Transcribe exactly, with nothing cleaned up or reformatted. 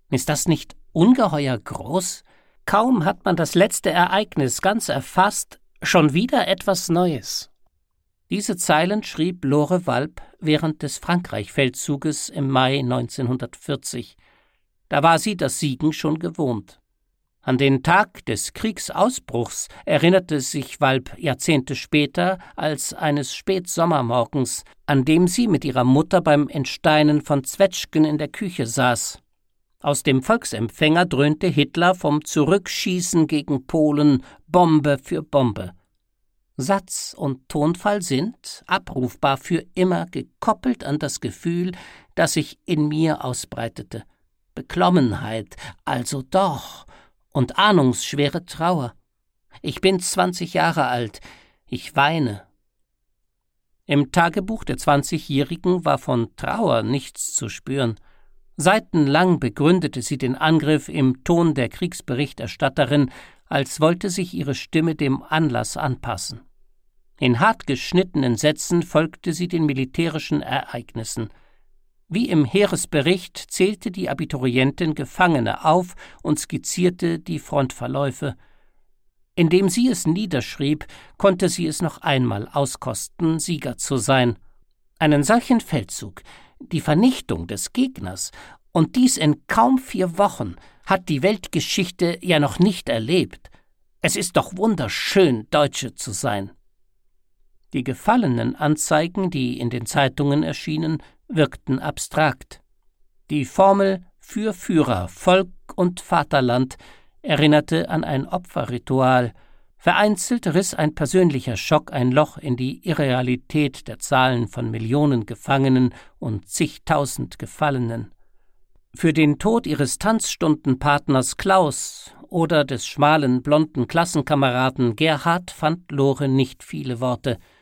Ist das nicht ungeheuer groß? Kaum hat man das letzte Ereignis ganz erfasst, schon wieder etwas Neues. Diese Zeilen schrieb Lore Walb während des Frankreich-Feldzuges im Mai neunzehnhundertvierzig. Da war sie das Siegen schon gewohnt. An den Tag des Kriegsausbruchs erinnerte sich Walb Jahrzehnte später als eines Spätsommermorgens, an dem sie mit ihrer Mutter beim Entsteinen von Zwetschgen in der Küche saß. Aus dem Volksempfänger dröhnte Hitler vom Zurückschießen gegen Polen Bombe für Bombe. Satz und Tonfall sind, abrufbar für immer, gekoppelt an das Gefühl, das sich in mir ausbreitete. Beklommenheit, also doch, und ahnungsschwere Trauer. Ich bin zwanzig Jahre alt, ich weine. Im Tagebuch der Zwanzigjährigen war von Trauer nichts zu spüren. Seitenlang begründete sie den Angriff im Ton der Kriegsberichterstatterin, als wollte sich ihre Stimme dem Anlass anpassen. In hart geschnittenen Sätzen folgte sie den militärischen Ereignissen. Wie im Heeresbericht zählte die Abiturientin Gefangene auf und skizzierte die Frontverläufe. Indem sie es niederschrieb, konnte sie es noch einmal auskosten, Sieger zu sein. Einen solchen Feldzug, die Vernichtung des Gegners, und dies in kaum vier Wochen, hat die Weltgeschichte ja noch nicht erlebt. Es ist doch wunderschön, Deutsche zu sein. Die gefallenen Anzeigen, die in den Zeitungen erschienen, wirkten abstrakt. Die Formel für Führer, Volk und Vaterland erinnerte an ein Opferritual. Vereinzelt riss ein persönlicher Schock ein Loch in die Irrealität der Zahlen von Millionen Gefangenen und zigtausend Gefallenen. Für den Tod ihres Tanzstundenpartners Klaus oder des schmalen, blonden Klassenkameraden Gerhard fand Lore nicht viele Worte.